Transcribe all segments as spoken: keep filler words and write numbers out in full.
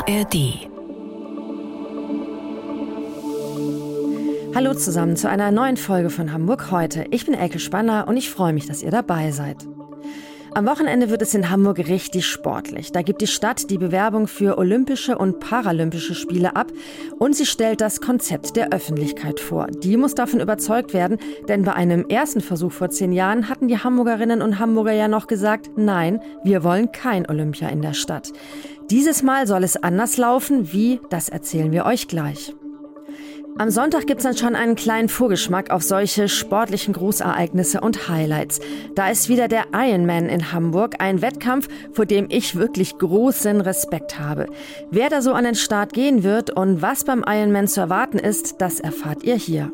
A R D. Hallo zusammen zu einer neuen Folge von Hamburg heute. Ich bin Elke Spanner und ich freue mich, dass ihr dabei seid. Am Wochenende wird es in Hamburg richtig sportlich. Da gibt die Stadt die Bewerbung für Olympische und Paralympische Spiele ab und sie stellt das Konzept der Öffentlichkeit vor. Die muss davon überzeugt werden, denn bei einem ersten Versuch vor zehn Jahren hatten die Hamburgerinnen und Hamburger ja noch gesagt, nein, wir wollen kein Olympia in der Stadt. Dieses Mal soll es anders laufen. Wie, das erzählen wir euch gleich. Am Sonntag gibt's dann schon einen kleinen Vorgeschmack auf solche sportlichen Großereignisse und Highlights. Da ist wieder der Ironman in Hamburg, ein Wettkampf, vor dem ich wirklich großen Respekt habe. Wer da so an den Start gehen wird und was beim Ironman zu erwarten ist, das erfahrt ihr hier.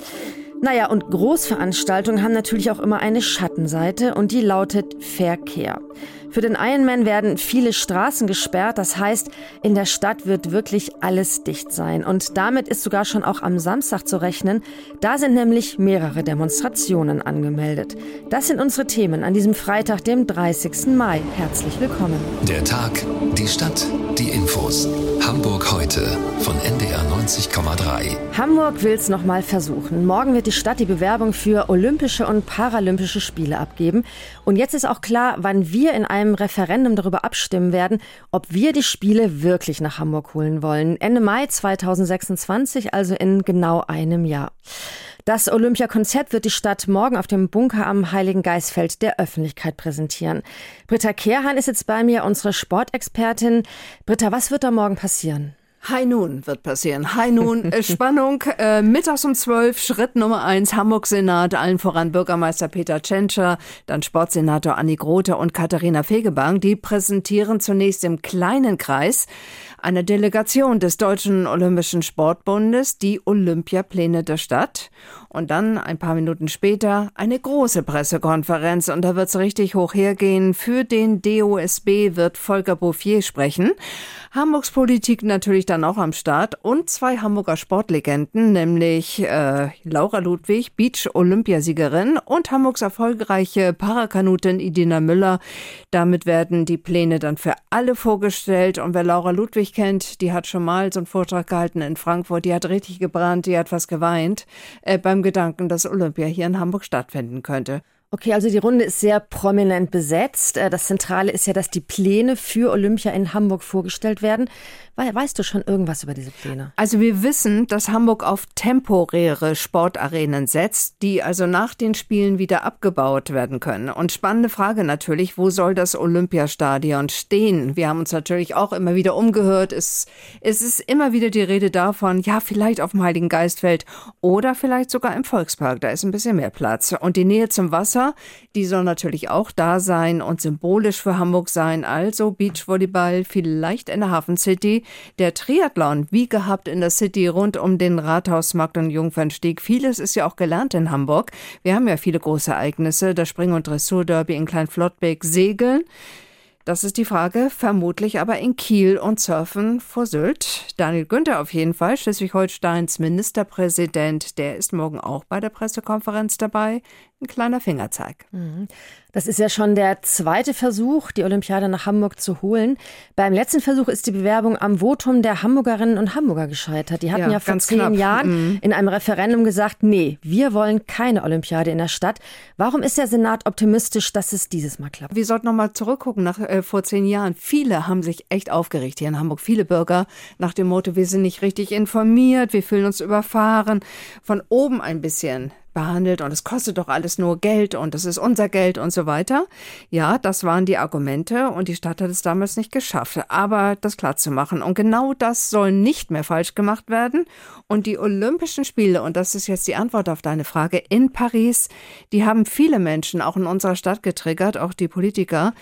Naja, und Großveranstaltungen haben natürlich auch immer eine Schattenseite und die lautet Verkehr. Für den Ironman werden viele Straßen gesperrt, das heißt, in der Stadt wird wirklich alles dicht sein. Und damit ist sogar schon auch am Samstag zu rechnen. Da sind nämlich mehrere Demonstrationen angemeldet. Das sind unsere Themen an diesem Freitag, dem dreißigsten Mai. Herzlich willkommen. Der Tag, die Stadt, die Infos. Hamburg heute von N D R neunzig Komma drei. Hamburg will's noch mal versuchen. Morgen wird die Stadt die Bewerbung für Olympische und Paralympische Spiele abgeben. Und jetzt ist auch klar, wann wir in einem Referendum darüber abstimmen werden, ob wir die Spiele wirklich nach Hamburg holen wollen. Ende Mai zweitausendsechsundzwanzig, also in genau einem Jahr. Das Olympiakonzept wird die Stadt morgen auf dem Bunker am Heiligen Geistfeld der Öffentlichkeit präsentieren. Britta Kehrhahn ist jetzt bei mir, unsere Sportexpertin. Britta, was wird da morgen passieren? High Noon wird passieren. High Noon, äh, Spannung, äh, mittags um zwölf, Schritt Nummer eins, Hamburg-Senat, allen voran Bürgermeister Peter Tschentscher, dann Sportsenator Anni Grote und Katharina Fegebank. Die präsentieren zunächst im kleinen Kreis eine Delegation des Deutschen Olympischen Sportbundes, die Olympiapläne der Stadt. Und dann ein paar Minuten später eine große Pressekonferenz und da wird's richtig hoch hergehen. Für den D O S B wird Volker Bouffier sprechen. Hamburgs Politik natürlich dann auch am Start und zwei Hamburger Sportlegenden, nämlich äh, Laura Ludwig, Beach-Olympiasiegerin und Hamburgs erfolgreiche Parakanutin Idina Müller. Damit werden die Pläne dann für alle vorgestellt und wer Laura Ludwig kennt, die hat schon mal so einen Vortrag gehalten in Frankfurt, die hat richtig gebrannt, die hat fast geweint äh, beim Gedanken, dass Olympia hier in Hamburg stattfinden könnte. Okay, also die Runde ist sehr prominent besetzt. Das Zentrale ist ja, dass die Pläne für Olympia in Hamburg vorgestellt werden. Weißt du schon irgendwas über diese Pläne? Also wir wissen, dass Hamburg auf temporäre Sportarenen setzt, die also nach den Spielen wieder abgebaut werden können. Und spannende Frage natürlich, wo soll das Olympiastadion stehen? Wir haben uns natürlich auch immer wieder umgehört. Es, es ist immer wieder die Rede davon, ja, vielleicht auf dem Heiligen Geistfeld oder vielleicht sogar im Volkspark. Da ist ein bisschen mehr Platz. Und die Nähe zum Wasser, die soll natürlich auch da sein und symbolisch für Hamburg sein. Also Beachvolleyball, vielleicht in der Hafen City. Der Triathlon, wie gehabt in der City rund um den Rathausmarkt und Jungfernstieg. Vieles ist ja auch gelernt in Hamburg. Wir haben ja viele große Ereignisse, das Spring- und Dressurderby in Kleinflottbek, Segeln. Das ist die Frage, vermutlich aber in Kiel und Surfen vor Sylt. Daniel Günther auf jeden Fall, Schleswig-Holsteins Ministerpräsident, der ist morgen auch bei der Pressekonferenz dabei. Ein kleiner Fingerzeig. Das ist ja schon der zweite Versuch, die Olympiade nach Hamburg zu holen. Beim letzten Versuch ist die Bewerbung am Votum der Hamburgerinnen und Hamburger gescheitert. Die hatten ja, ja vor zehn knapp. Jahren mhm. in einem Referendum gesagt, nee, wir wollen keine Olympiade in der Stadt. Warum ist der Senat optimistisch, dass es dieses Mal klappt? Wir sollten noch mal zurückgucken nach äh, vor zehn Jahren. Viele haben sich echt aufgeregt hier in Hamburg. Viele Bürger nach dem Motto, wir sind nicht richtig informiert, wir fühlen uns überfahren. Von oben ein bisschen behandelt und es kostet doch alles nur Geld und das ist unser Geld und so weiter. Ja, das waren die Argumente und die Stadt hat es damals nicht geschafft, aber das klar zu machen. Und genau das soll nicht mehr falsch gemacht werden. Und die Olympischen Spiele, und das ist jetzt die Antwort auf deine Frage, in Paris, die haben viele Menschen auch in unserer Stadt getriggert, auch die Politiker.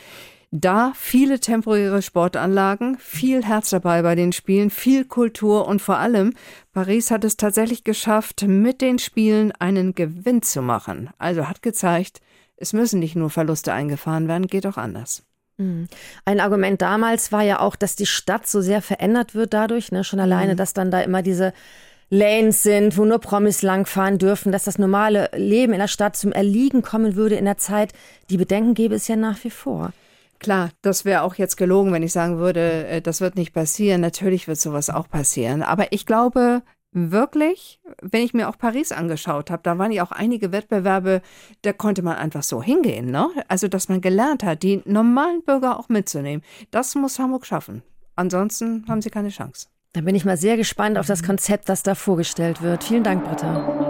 Da viele temporäre Sportanlagen, viel Herz dabei bei den Spielen, viel Kultur und vor allem, Paris hat es tatsächlich geschafft, mit den Spielen einen Gewinn zu machen. Also hat gezeigt, es müssen nicht nur Verluste eingefahren werden, geht auch anders. Ein Argument damals war ja auch, dass die Stadt so sehr verändert wird dadurch, ne? Schon alleine, dass dann da immer diese Lanes sind, wo nur Promis langfahren dürfen, dass das normale Leben in der Stadt zum Erliegen kommen würde in der Zeit. Die Bedenken gäbe es ja nach wie vor. Klar, das wäre auch jetzt gelogen, wenn ich sagen würde, das wird nicht passieren. Natürlich wird sowas auch passieren. Aber ich glaube wirklich, wenn ich mir auch Paris angeschaut habe, da waren ja auch einige Wettbewerbe, da konnte man einfach so hingehen, ne? Also, dass man gelernt hat, die normalen Bürger auch mitzunehmen. Das muss Hamburg schaffen. Ansonsten haben sie keine Chance. Da bin ich mal sehr gespannt auf das Konzept, das da vorgestellt wird. Vielen Dank, Britta.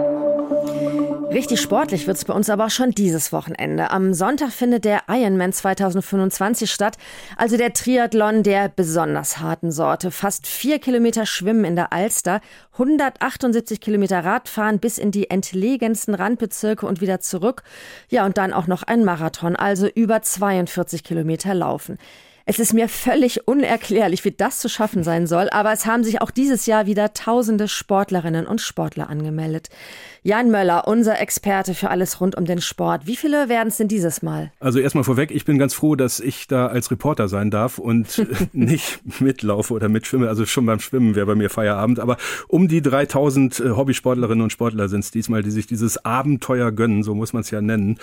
Richtig sportlich wird es bei uns aber auch schon dieses Wochenende. Am Sonntag findet der Ironman zwanzig fünfundzwanzig statt, also der Triathlon der besonders harten Sorte. Fast vier Kilometer Schwimmen in der Alster, hundertachtundsiebzig Kilometer Radfahren bis in die entlegensten Randbezirke und wieder zurück. Ja, und dann auch noch ein Marathon, also über zweiundvierzig Kilometer Laufen. Es ist mir völlig unerklärlich, wie das zu schaffen sein soll, aber es haben sich auch dieses Jahr wieder tausende Sportlerinnen und Sportler angemeldet. Jan Möller, unser Experte für alles rund um den Sport. Wie viele werden es denn dieses Mal? Also erstmal vorweg, ich bin ganz froh, dass ich da als Reporter sein darf und nicht mitlaufe oder mitschwimme. Also schon beim Schwimmen wäre bei mir Feierabend. Aber um die dreitausend Hobbysportlerinnen und Sportler sind es diesmal, die sich dieses Abenteuer gönnen, so muss man es ja nennen.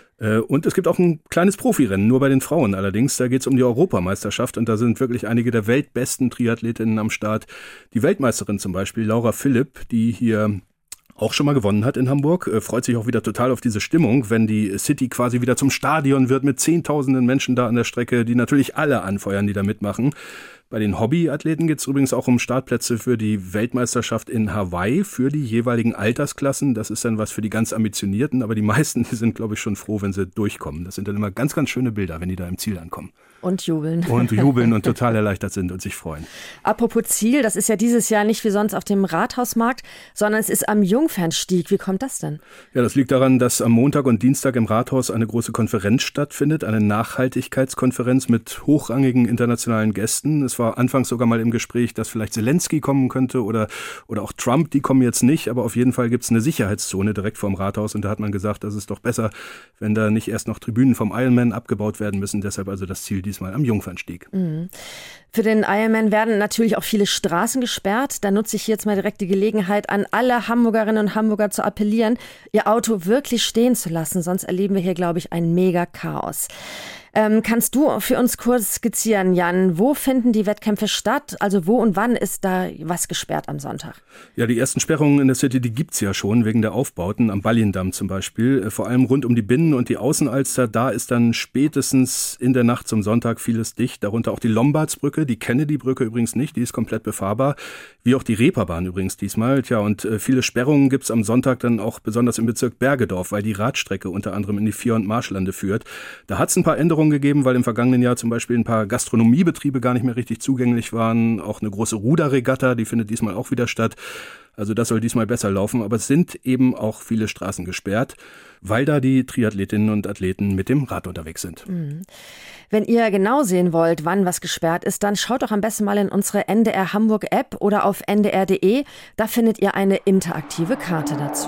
Und es gibt auch ein kleines Profirennen, nur bei den Frauen allerdings. Da geht es um die Europameisterschaft und da sind wirklich einige der weltbesten Triathletinnen am Start. Die Weltmeisterin zum Beispiel, Laura Philipp, die hier auch schon mal gewonnen hat in Hamburg, freut sich auch wieder total auf diese Stimmung, wenn die City quasi wieder zum Stadion wird mit zehntausenden Menschen da an der Strecke, die natürlich alle anfeuern, die da mitmachen. Bei den Hobbyathleten geht es übrigens auch um Startplätze für die Weltmeisterschaft in Hawaii für die jeweiligen Altersklassen. Das ist dann was für die ganz Ambitionierten, aber die meisten die sind, glaube ich, schon froh, wenn sie durchkommen. Das sind dann immer ganz, ganz schöne Bilder, wenn die da im Ziel ankommen. Und jubeln. Und jubeln und total erleichtert sind und sich freuen. Apropos Ziel, das ist ja dieses Jahr nicht wie sonst auf dem Rathausmarkt, sondern es ist am Jungfernstieg. Wie kommt das denn? Ja, das liegt daran, dass am Montag und Dienstag im Rathaus eine große Konferenz stattfindet, eine Nachhaltigkeitskonferenz mit hochrangigen internationalen Gästen. Es war anfangs sogar mal im Gespräch, dass vielleicht Zelensky kommen könnte oder, oder auch Trump, die kommen jetzt nicht, aber auf jeden Fall gibt es eine Sicherheitszone direkt vorm Rathaus und da hat man gesagt, das ist doch besser, wenn da nicht erst noch Tribünen vom Ironman abgebaut werden müssen. Deshalb also das Ziel diesmal am Jungfernstieg. Mhm. Für den Ironman werden natürlich auch viele Straßen gesperrt. Da nutze ich jetzt mal direkt die Gelegenheit, an alle Hamburgerinnen und Hamburger zu appellieren, ihr Auto wirklich stehen zu lassen. Sonst erleben wir hier, glaube ich, ein Mega-Chaos. Ähm, kannst du für uns kurz skizzieren, Jan, wo finden die Wettkämpfe statt? Also wo und wann ist da was gesperrt am Sonntag? Ja, die ersten Sperrungen in der City, die gibt's ja schon wegen der Aufbauten am Balliendamm zum Beispiel. Vor allem rund um die Binnen- und die Außenalster, da ist dann spätestens in der Nacht zum Sonntag vieles dicht. Darunter auch die Lombardsbrücke, die Kennedy-Brücke übrigens nicht, die ist komplett befahrbar. Wie auch die Reeperbahn übrigens diesmal. Tja, und äh, viele Sperrungen gibt's am Sonntag dann auch besonders im Bezirk Bergedorf, weil die Radstrecke unter anderem in die Vier- und Marschlande führt. Da hat's ein paar Änderungen gegeben, weil im vergangenen Jahr zum Beispiel ein paar Gastronomiebetriebe gar nicht mehr richtig zugänglich waren. Auch eine große Ruderregatta, die findet diesmal auch wieder statt. Also das soll diesmal besser laufen. Aber es sind eben auch viele Straßen gesperrt, weil da die Triathletinnen und Athleten mit dem Rad unterwegs sind. Mhm. Wenn ihr genau sehen wollt, wann was gesperrt ist, dann schaut doch am besten mal in unsere N D R Hamburg App oder auf n d r punkt d e. Da findet ihr eine interaktive Karte dazu.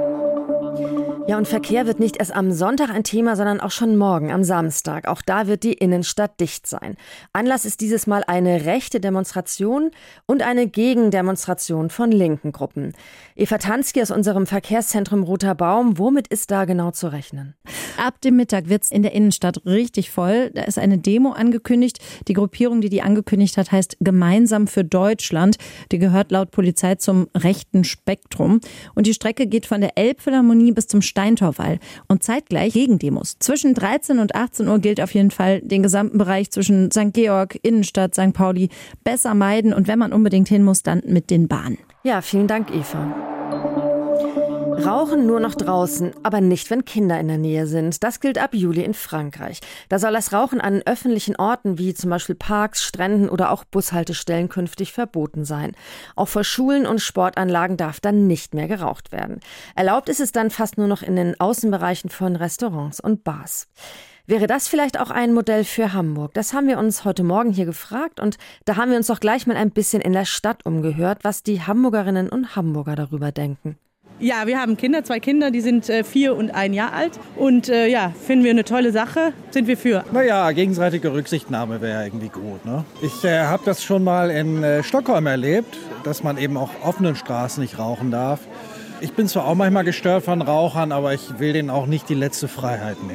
Ja, und Verkehr wird nicht erst am Sonntag ein Thema, sondern auch schon morgen, am Samstag. Auch da wird die Innenstadt dicht sein. Anlass ist dieses Mal eine rechte Demonstration und eine Gegendemonstration von linken Gruppen. Eva Tansky aus unserem Verkehrszentrum Roter Baum. Womit ist da genau zu rechnen? Ab dem Mittag wird es in der Innenstadt richtig voll. Da ist eine Demo angekündigt. Die Gruppierung, die die angekündigt hat, heißt Gemeinsam für Deutschland. Die gehört laut Polizei zum rechten Spektrum. Und die Strecke geht von der Elbphilharmonie bis zum Steintorwall und zeitgleich Gegendemos. Zwischen dreizehn und achtzehn Uhr gilt auf jeden Fall, den gesamten Bereich zwischen Sankt Georg, Innenstadt, Sankt Pauli besser meiden und wenn man unbedingt hin muss, dann mit den Bahnen. Ja, vielen Dank, Eva. Rauchen nur noch draußen, aber nicht, wenn Kinder in der Nähe sind. Das gilt ab Juli in Frankreich. Da soll das Rauchen an öffentlichen Orten wie zum Beispiel Parks, Stränden oder auch Bushaltestellen künftig verboten sein. Auch vor Schulen und Sportanlagen darf dann nicht mehr geraucht werden. Erlaubt ist es dann fast nur noch in den Außenbereichen von Restaurants und Bars. Wäre das vielleicht auch ein Modell für Hamburg? Das haben wir uns heute Morgen hier gefragt und da haben wir uns doch gleich mal ein bisschen in der Stadt umgehört, was die Hamburgerinnen und Hamburger darüber denken. Ja, wir haben Kinder, zwei Kinder, die sind äh, vier und ein Jahr alt. Und äh, ja, finden wir eine tolle Sache, sind wir für. Naja, gegenseitige Rücksichtnahme wäre irgendwie gut. Ne? Ich äh, habe das schon mal in äh, Stockholm erlebt, dass man eben auf offenen Straßen nicht rauchen darf. Ich bin zwar auch manchmal gestört von Rauchern, aber ich will denen auch nicht die letzte Freiheit nehmen.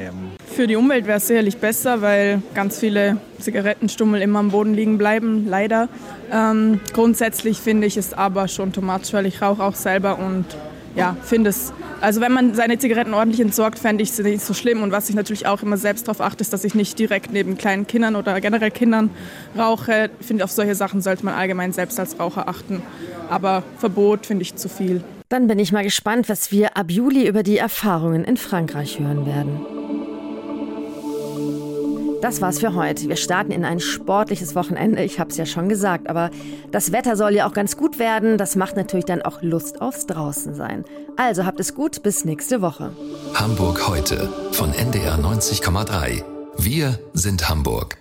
Für die Umwelt wäre es sicherlich besser, weil ganz viele Zigarettenstummel immer am Boden liegen bleiben, leider. Ähm, grundsätzlich finde ich es aber schon too much, weil ich rauche auch selber und ja, finde es, also wenn man seine Zigaretten ordentlich entsorgt, fände ich es nicht so schlimm. Und was ich natürlich auch immer selbst darauf achte, ist, dass ich nicht direkt neben kleinen Kindern oder generell Kindern rauche. Ich finde, auf solche Sachen sollte man allgemein selbst als Raucher achten. Aber Verbot finde ich zu viel. Dann bin ich mal gespannt, was wir ab Juli über die Erfahrungen in Frankreich hören werden. Das war's für heute. Wir starten in ein sportliches Wochenende, ich habe es ja schon gesagt, aber das Wetter soll ja auch ganz gut werden. Das macht natürlich dann auch Lust aufs Draußensein. Also habt es gut, bis nächste Woche. Hamburg heute von N D R neunzig Komma drei. Wir sind Hamburg.